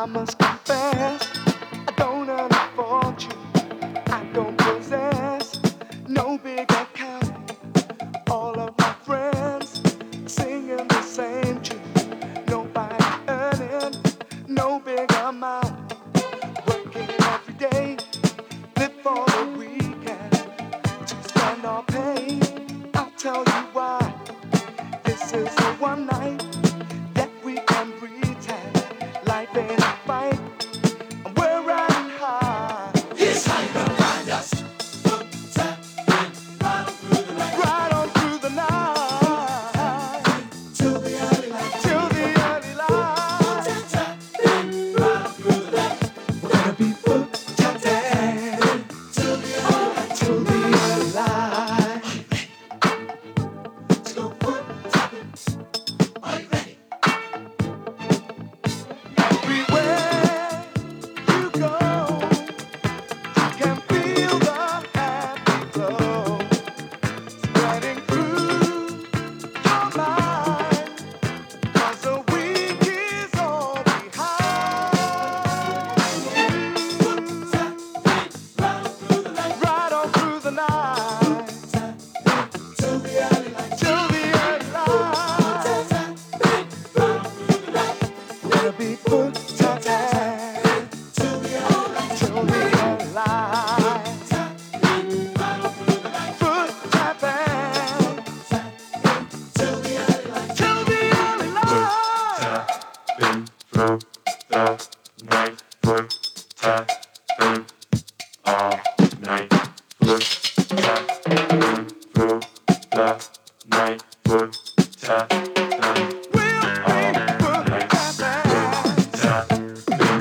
I must confess, I don't afford you. I don't possess no big account. All of my friends singing the same tune. Nobody earning no big amount. Working every day, live for the weekend to spend our pay. I'll tell you why. This is the one night that we can pretend life ain't a fight. And we're riding high. Here's how you gonna find us. Right on through the night. Till the early light. Till the early light. We're gonna be booked till the early light. Till the early light. To go foot tapping. Are you ready? Everywhere you go, you can feel the happy glow spreading through your mind. 'Cause the week is all behind. Foot tapping. Right through the night. Right on through the night. Till the early light. Till the early light. Gonna be foot tapping. Till the early light. Till the early light. Foot tapping. Till the early light. Till the early light. Tapping through the night, foot tapping all night, foot tapping through the night, foot tapping.